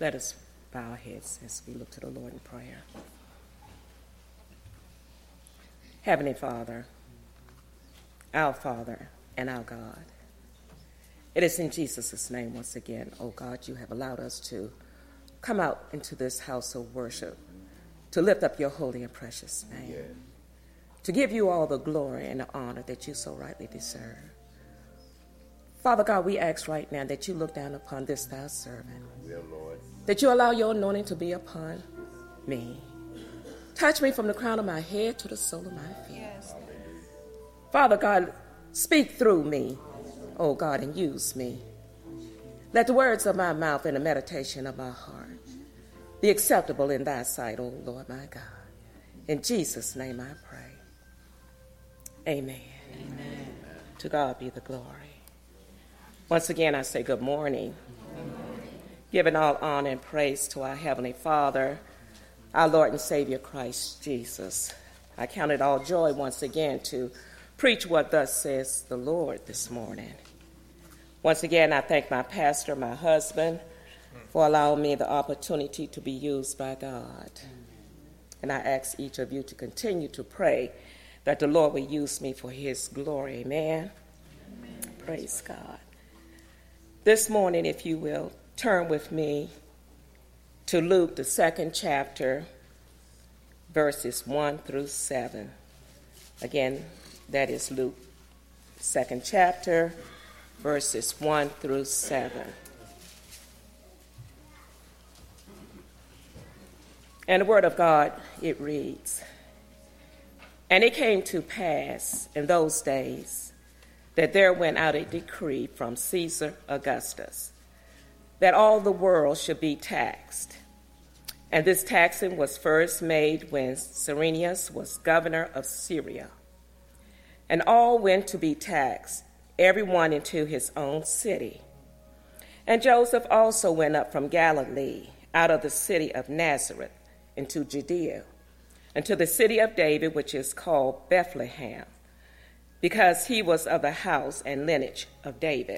Let us bow our heads as we look to the Lord in prayer. Heavenly Father, our Father and our God, it is in Jesus' name once again, oh God, you have allowed us to come out into this house of worship to lift up your holy and precious name, to give you all the glory and the honor that you so rightly deserve. Father God, we ask right now that you look down upon this thy servant, Lord, that you allow your anointing to be upon me. Touch me from the crown of my head to the sole of my feet. Yes. Father God, speak through me, oh God, and use me. Let the words of my mouth and the meditation of my heart be acceptable in thy sight, O Lord my God. In Jesus' name I pray. Amen. Amen. To God be the glory. Once again, I say good morning. Giving all honor and praise to our Heavenly Father, our Lord and Savior Christ Jesus. I count it all joy once again to preach what thus says the Lord this morning. Once again, I thank my pastor, my husband, for allowing me the opportunity to be used by God. And I ask each of you to continue to pray that the Lord will use me for his glory. Amen. Amen. Praise God. This morning, if you will, turn with me to Luke, the 2nd chapter, verses 1 through 7. Again, that is Luke, 2nd chapter, verses 1 through 7. And the word of God, it reads, "And it came to pass in those days that there went out a decree from Caesar Augustus that all the world should be taxed. And this taxing was first made when Cyrenius was governor of Syria. And all went to be taxed, everyone into his own city. And Joseph also went up from Galilee, out of the city of Nazareth, into Judea, into the city of David, which is called Bethlehem, because he was of the house and lineage of David,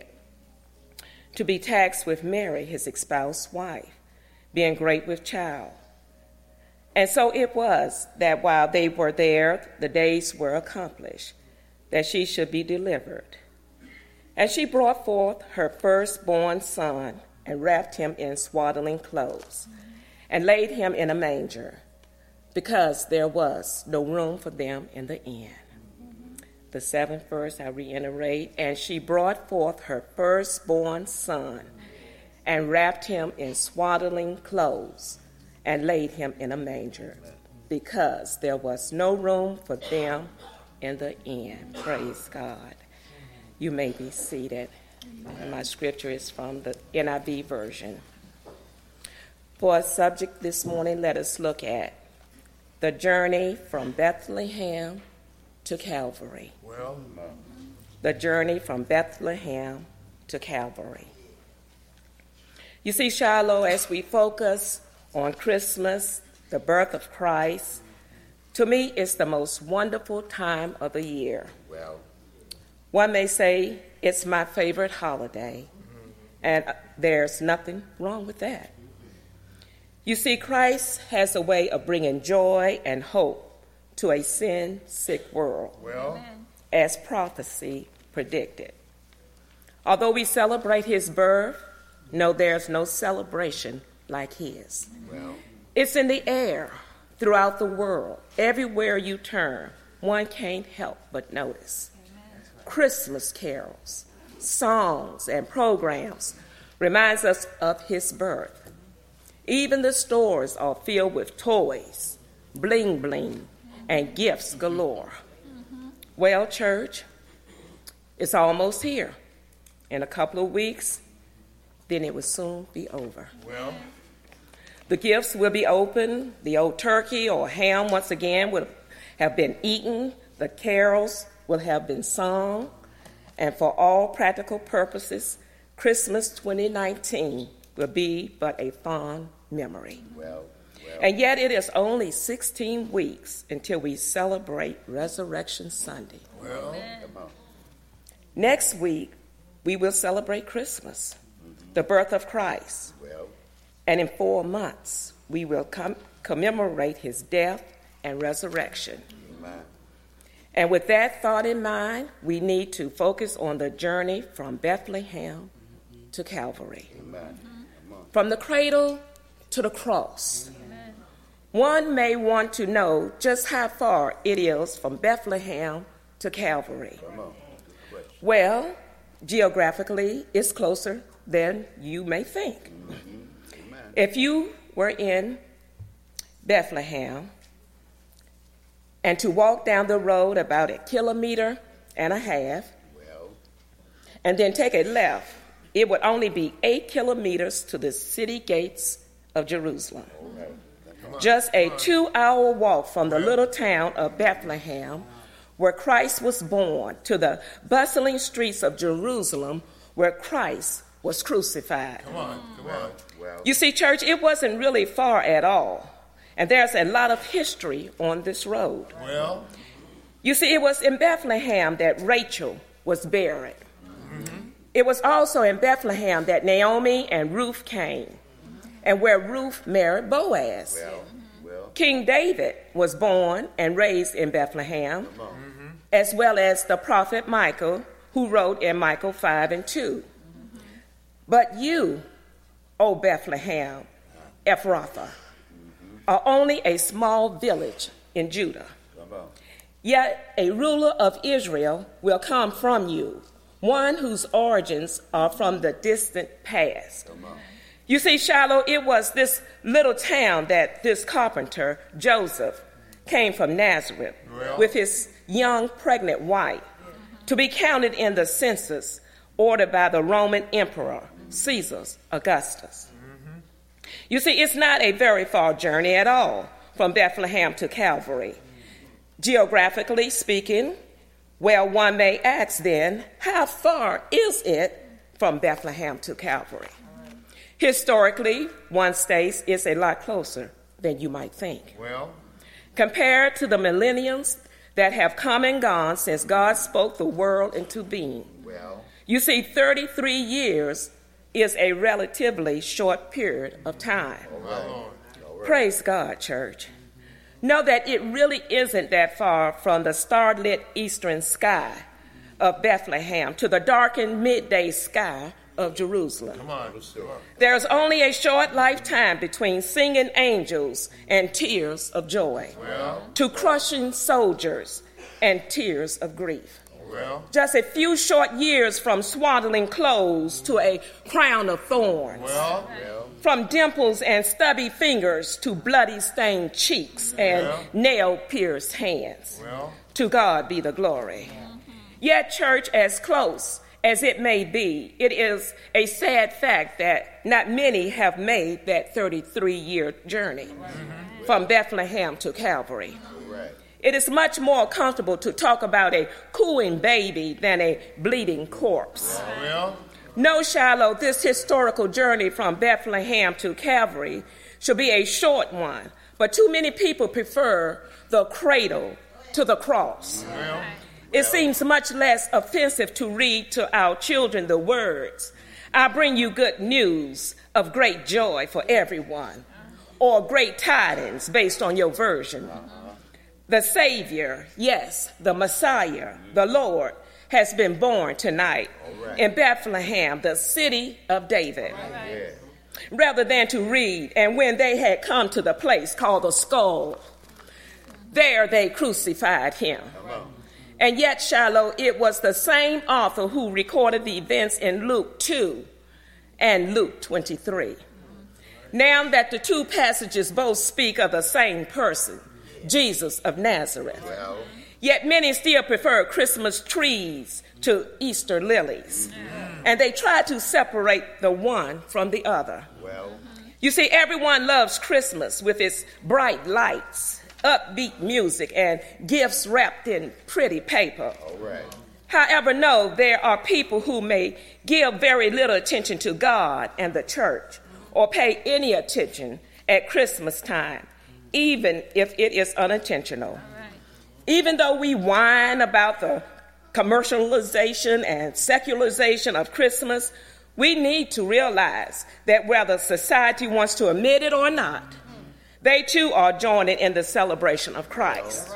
to be taxed with Mary, his espoused wife, being great with child. And so it was that while they were there, the days were accomplished, that she should be delivered. And she brought forth her firstborn son, and wrapped him in swaddling clothes, and laid him in a manger, because there was no room for them in the inn." The 7th verse, I reiterate, "And she brought forth her firstborn son, and wrapped him in swaddling clothes, and laid him in a manger, because there was no room for them in the inn." Praise God. You may be seated. And my scripture is from the NIV version. For a subject this morning, let us look at the journey from Bethlehem to Calvary. The journey from Bethlehem to Calvary. You see, Shiloh, as we focus on Christmas, the birth of Christ, to me, it's the most wonderful time of the year. One may say it's my favorite holiday, and there's nothing wrong with that. You see, Christ has a way of bringing joy and hope to a sin-sick world, as prophecy predicted. Although we celebrate his birth, no, there's no celebration like his. It's in the air throughout the world. Everywhere you turn, one can't help but notice. Christmas carols, songs, and programs reminds us of his birth. Even the stores are filled with toys, bling bling, and gifts galore. Well, church, it's almost here. In a couple of weeks, then it will soon be over. The gifts will be opened. The old turkey or ham once again will have been eaten. The carols will have been sung. And for all practical purposes, Christmas 2019 will be but a fond memory. And yet it is only 16 weeks until we celebrate Resurrection Sunday. Next week, we will celebrate Christmas, the birth of Christ. And in 4 months, we will commemorate his death and resurrection. Amen. And with that thought in mind, we need to focus on the journey from Bethlehem to Calvary. Amen. From the cradle to the cross. Amen. One may want to know just how far it is from Bethlehem to Calvary. Well, geographically, it's closer than you may think. If you were in Bethlehem and to walk down the road about 1.5 kilometers, and then take a left, it would only be 8 kilometers to the city gates of Jerusalem. Just a 2-hour walk from the little town of Bethlehem, where Christ was born, to the bustling streets of Jerusalem, where Christ was crucified. Come on. You see, church, it wasn't really far at all. And there's a lot of history on this road. Well, you see, it was in Bethlehem that Rachel was buried. It was also in Bethlehem that Naomi and Ruth came, and where Ruth married Boaz. King David was born and raised in Bethlehem, as well as the prophet Michael, who wrote in Micah 5:2. But you, O Bethlehem, Ephrathah, are only a small village in Judah. Yet a ruler of Israel will come from you, one whose origins are from the distant past. You see, Shiloh, it was this little town that this carpenter, Joseph, came from Nazareth with his young pregnant wife to be counted in the census ordered by the Roman Emperor, Caesar Augustus. You see, it's not a very far journey at all from Bethlehem to Calvary. Geographically speaking, well, one may ask then, how far is it from Bethlehem to Calvary? Historically, one states it's a lot closer than you might think. Well, compared to the millenniums that have come and gone since God spoke the world into being. You see, 33 years is a relatively short period of time. Praise God, church. Know that it really isn't that far from the starlit eastern sky of Bethlehem to the darkened midday sky of Jerusalem. Come on. There's only a short lifetime between singing angels and tears of joy, to crushing soldiers and tears of grief. Just a few short years from swaddling clothes to a crown of thorns. From dimples and stubby fingers to bloody stained cheeks and nail-pierced hands. To God be the glory. Yet, church, as close as it may be, it is a sad fact that not many have made that 33-year journey from Bethlehem to Calvary. It is much more comfortable to talk about a cooing baby than a bleeding corpse. No, Shiloh, this historical journey from Bethlehem to Calvary should be a short one, but too many people prefer the cradle to the cross. It seems much less offensive to read to our children the words, "I bring you good news of great joy for everyone," or great tidings based on your version. The Savior, yes, the Messiah, the Lord, has been born tonight in Bethlehem, the city of David. Rather than to read, "And when they had come to the place called the skull, there they crucified him." And yet, Shiloh, it was the same author who recorded the events in Luke 2 and Luke 23. Now that the two passages both speak of the same person, Jesus of Nazareth, yet many still prefer Christmas trees to Easter lilies, and they try to separate the one from the other. You see, everyone loves Christmas with its bright lights, upbeat music, and gifts wrapped in pretty paper. However, no, there are people who may give very little attention to God and the church, or pay any attention at Christmas time, even if it is unintentional. Even though we whine about the commercialization and secularization of Christmas, we need to realize that whether society wants to admit it or not, they too are joining in the celebration of Christ.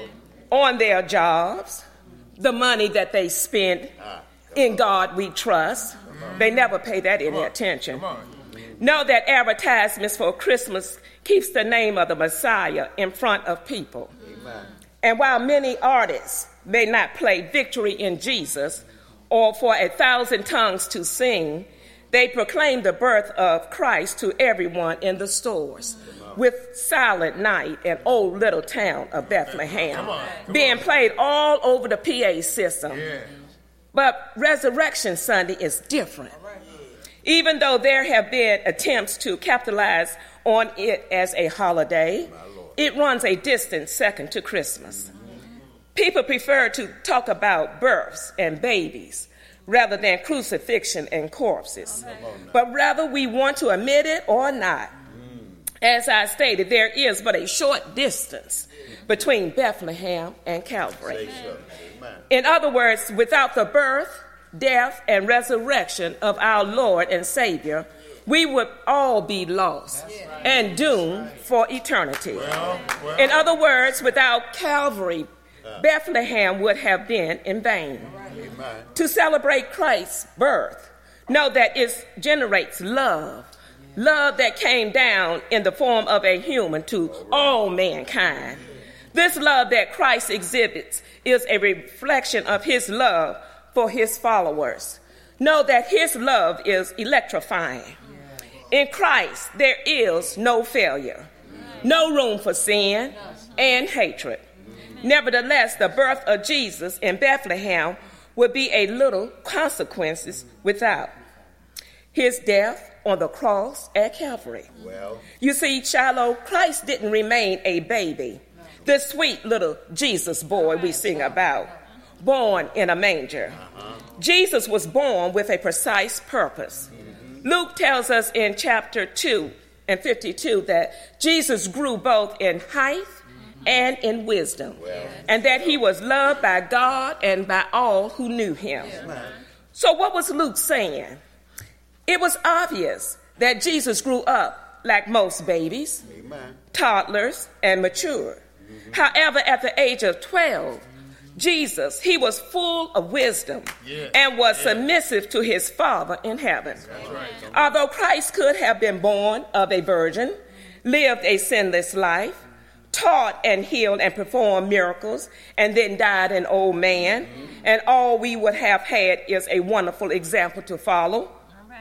On their jobs, the money that they spend, in God we trust, they never pay that any attention. Know that advertisements for Christmas keeps the name of the Messiah in front of people. And while many artists may not play victory in Jesus or for 1,000 tongues to sing, they proclaim the birth of Christ to everyone in the stores, with Silent Night and Old Little Town of Bethlehem being played all over the PA system. But Resurrection Sunday is different. Even though there have been attempts to capitalize on it as a holiday, it runs a distant second to Christmas. People prefer to talk about births and babies rather than crucifixion and corpses. But whether we want to admit it or not, as I stated, there is but a short distance between Bethlehem and Calvary. In other words, without the birth, death, and resurrection of our Lord and Savior, we would all be lost and doomed for eternity. In other words, without Calvary, Bethlehem would have been in vain. To celebrate Christ's birth, know that it generates love that came down in the form of a human to all mankind. This love that Christ exhibits is a reflection of his love for his followers. Know that his love is electrifying. In Christ, there is no failure, no room for sin and hatred. Nevertheless, the birth of Jesus in Bethlehem would be a little consequences without his death on the cross at Calvary. You see, Shiloh, Christ didn't remain a baby, the sweet little Jesus boy we sing about, born in a manger. Jesus was born with a precise purpose. Luke tells us in chapter 2 and 52 that Jesus grew both in height and in wisdom, and that he was loved by God and by all who knew him. So what was Luke saying? It was obvious that Jesus grew up like most babies, toddlers, and matured. However, at the age of 12, Jesus, he was full of wisdom and was submissive to his Father in heaven. Although Christ could have been born of a virgin, lived a sinless life, taught and healed and performed miracles, and then died an old man, and all we would have had is a wonderful example to follow.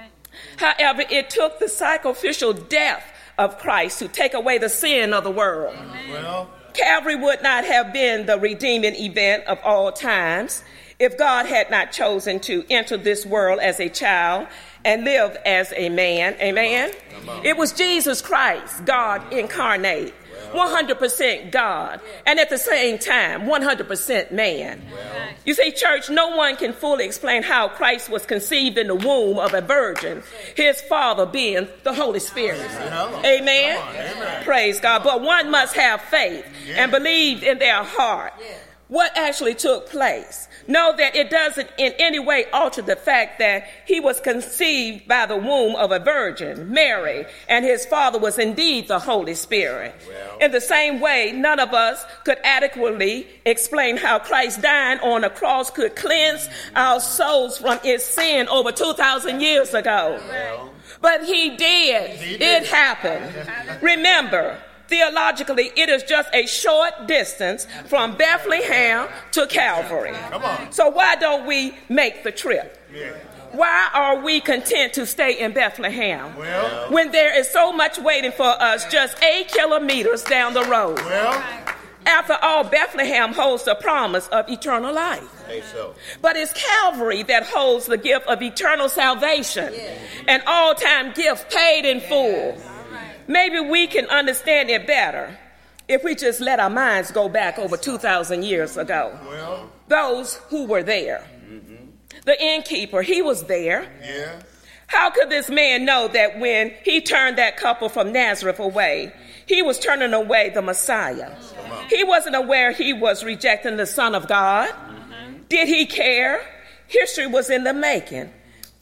However, it took the sacrificial death of Christ to take away the sin of the world. Calvary would not have been the redeeming event of all times if God had not chosen to enter this world as a child and live as a man. Amen? It was Jesus Christ, God incarnate, 100% God, and at the same time, 100% man. You see, church, no one can fully explain how Christ was conceived in the womb of a virgin, his Father being the Holy Spirit. Amen? Praise God. But one must have faith and believe in their heart what actually took place. Know that it doesn't in any way alter the fact that he was conceived by the womb of a virgin, Mary, and his father was indeed the Holy Spirit. In the same way, none of us could adequately explain how Christ dying on a cross could cleanse our souls from its sin over 2,000 years ago. But he did. It happened. Remember, theologically, it is just a short distance from Bethlehem to Calvary. So why don't we make the trip? Why are we content to stay in Bethlehem when there is so much waiting for us just 8 kilometers down the road? After all, Bethlehem holds the promise of eternal life. But it's Calvary that holds the gift of eternal salvation, an all-time gift paid in full. Maybe we can understand it better if we just let our minds go back over 2,000 years ago. Those who were there. The innkeeper, he was there. How could this man know that when he turned that couple from Nazareth away, he was turning away the Messiah? He wasn't aware he was rejecting the Son of God. Did he care? History was in the making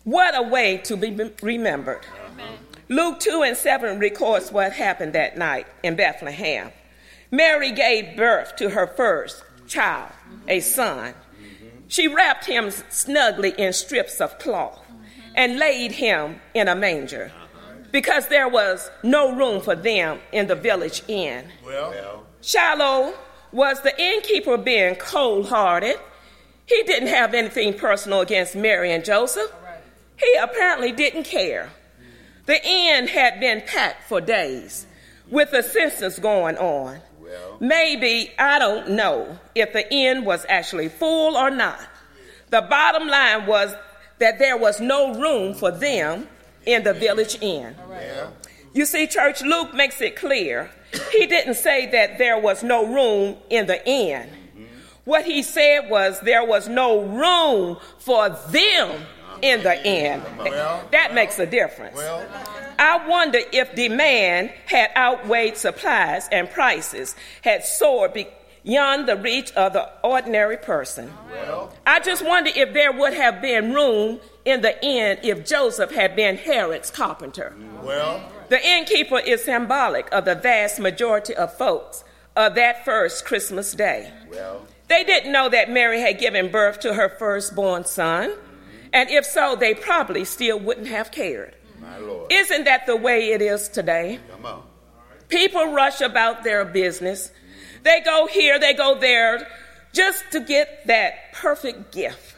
What a way to be remembered. Amen. Luke 2:7 records what happened that night in Bethlehem. Mary gave birth to her first child, a son. She wrapped him snugly in strips of cloth and laid him in a manger because there was no room for them in the village inn. Shiloh was the innkeeper being cold-hearted. He didn't have anything personal against Mary and Joseph. He apparently didn't care. The inn had been packed for days with the census going on. Maybe, I don't know if the inn was actually full or not. The bottom line was that there was no room for them in the village inn. You see, church, Luke makes it clear. He didn't say that there was no room in the inn. What he said was there was no room for them in the inn. That makes a difference. I wonder if demand had outweighed supplies and prices had soared beyond the reach of the ordinary person. I just wonder if there would have been room in the inn if Joseph had been Herod's carpenter. The innkeeper is symbolic of the vast majority of folks of that first Christmas day. They didn't know that Mary had given birth to her firstborn son, and if so, they probably still wouldn't have cared. Isn't that the way it is today? People rush about their business. They go here, they go there, just to get that perfect gift.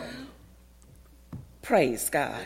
Praise God.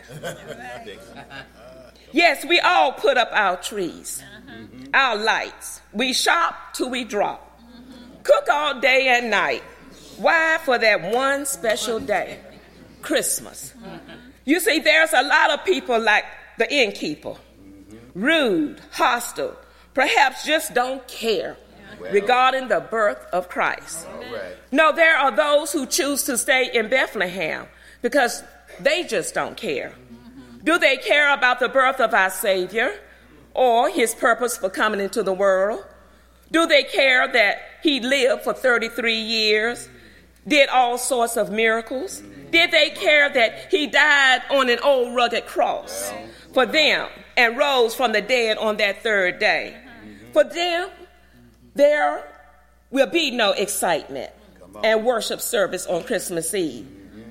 Yes, we all put up our trees, our lights. We shop till we drop. Cook all day and night. Why? For that one special day, Christmas. You see, there's a lot of people like the innkeeper, rude, hostile, perhaps just don't care regarding the birth of Christ. No, there are those who choose to stay in Bethlehem because they just don't care. Do they care about the birth of our Savior or his purpose for coming into the world? Do they care that he lived for 33 years, did all sorts of miracles? Did they care that he died on an old rugged cross for them and rose from the dead on that third day? For them, there will be no excitement and worship service on Christmas Eve.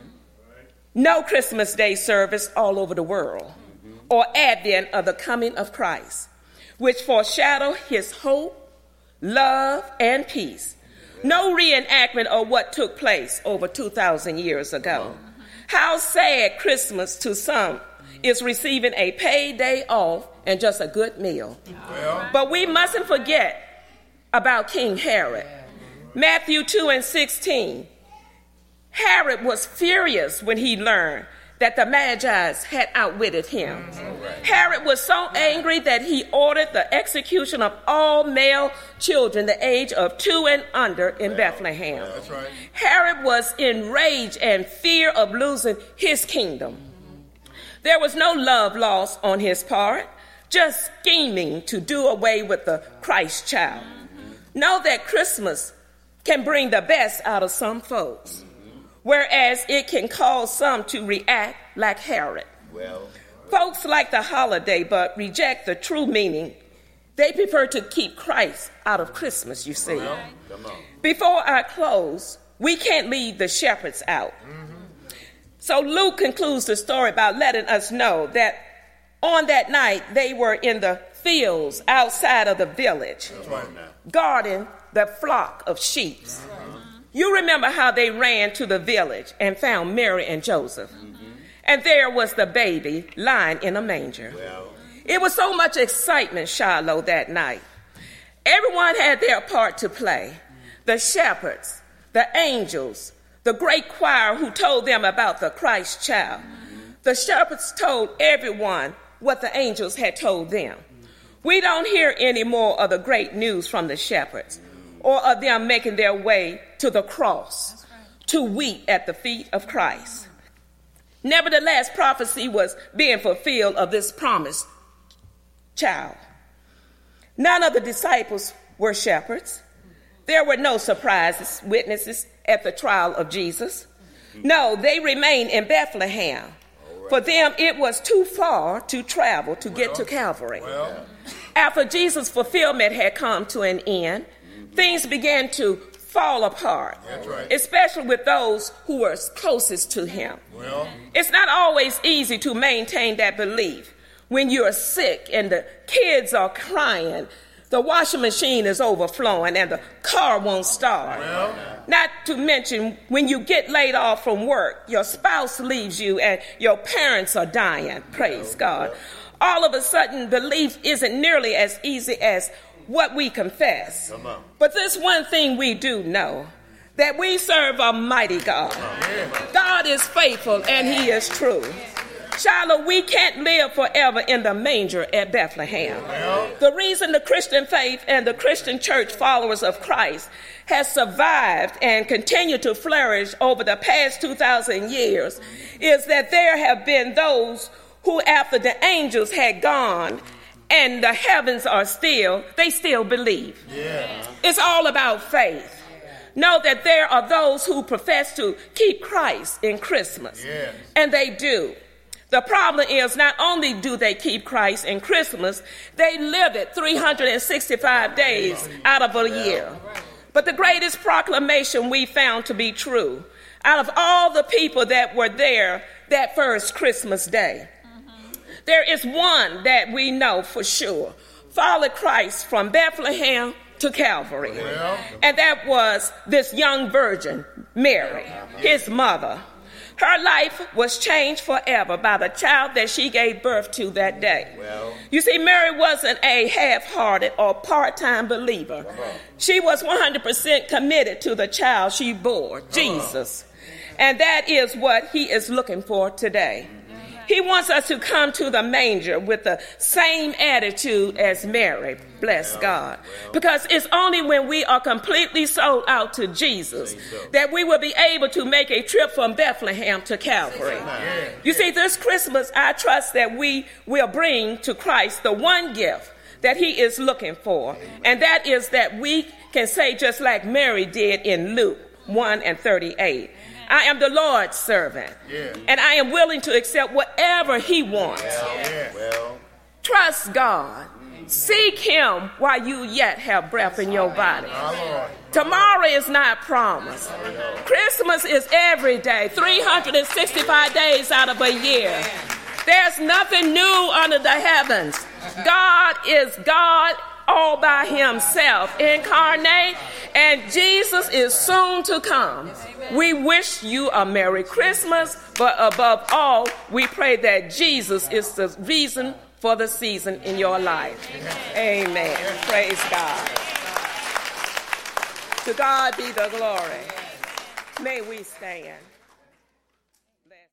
No Christmas Day service all over the world or advent of the coming of Christ, which foreshadow his hope, love, and peace. No reenactment of what took place over 2,000 years ago. How sad Christmas to some is receiving a paid day off and just a good meal. But we mustn't forget about King Herod. Matthew 2:16. Herod was furious when he learned that the Magi had outwitted him. Herod was so angry that he ordered the execution of all male children the age of 2 and under in Bethlehem. Herod was enraged and fear of losing his kingdom. There was no love lost on his part, just scheming to do away with the Christ child. Know that Christmas can bring the best out of some folks, whereas it can cause some to react like Herod. Folks like the holiday but reject the true meaning. They prefer to keep Christ out of Christmas, you see. Before I close, we can't leave the shepherds out. So Luke concludes the story by letting us know that on that night they were in the fields outside of the village, guarding the flock of sheep. You remember how they ran to the village and found Mary and Joseph. And there was the baby lying in a manger. It was so much excitement, Shiloh, that night. Everyone had their part to play. The shepherds, the angels, the great choir who told them about the Christ child. The shepherds told everyone what the angels had told them. We don't hear any more of the great news from the shepherds or of them making their way to the cross to weep at the feet of Christ. Nevertheless, prophecy was being fulfilled of this promised child. None of the disciples were shepherds. There were no surprises, witnesses at the trial of Jesus. No, they remained in Bethlehem, For them, it was too far to travel to get to Calvary. After Jesus' fulfillment had come to an end, things began to fall apart, especially with those who were closest to him. It's not always easy to maintain that belief when you're sick and the kids are crying, the washing machine is overflowing, and the car won't start. Not to mention when you get laid off from work, your spouse leaves you, and your parents are dying. Praise God. All of a sudden, belief isn't nearly as easy as what we confess. But this one thing we do know, that we serve a mighty God. God is faithful and he is true. Shiloh, we can't live forever in the manger at Bethlehem. The reason the Christian faith and the Christian church followers of Christ has survived and continue to flourish over the past 2,000 years is that there have been those who, after the angels had gone and the heavens are still, they still believe. It's all about faith. Know that there are those who profess to keep Christ in Christmas, and they do. The problem is not only do they keep Christ in Christmas, they live it 365 days out of a year. But the greatest proclamation we found to be true, out of all the people that were there that first Christmas day, there is one that we know for sure followed Christ from Bethlehem to Calvary. And that was this young virgin, Mary, his mother. Her life was changed forever by the child that she gave birth to that day. You see, Mary wasn't a half-hearted or part-time believer. She was 100% committed to the child she bore, Jesus. And that is what he is looking for today. He wants us to come to the manger with the same attitude as Mary. Bless God. Because it's only when we are completely sold out to Jesus that we will be able to make a trip from Bethlehem to Calvary. You see, this Christmas, I trust that we will bring to Christ the one gift that he is looking for. And that is that we can say just like Mary did in Luke 1:38. I am the Lord's servant, and I am willing to accept whatever he wants. Trust God. Seek him while you yet have breath in your body. Tomorrow is not promised. Christmas is every day, 365 days out of a year. There's nothing new under the heavens. God is God all by himself, incarnate, and Jesus is soon to come. We wish you a Merry Christmas, but above all, we pray that Jesus is the reason for the season in your life. Amen. Praise God. To God be the glory. May we stand.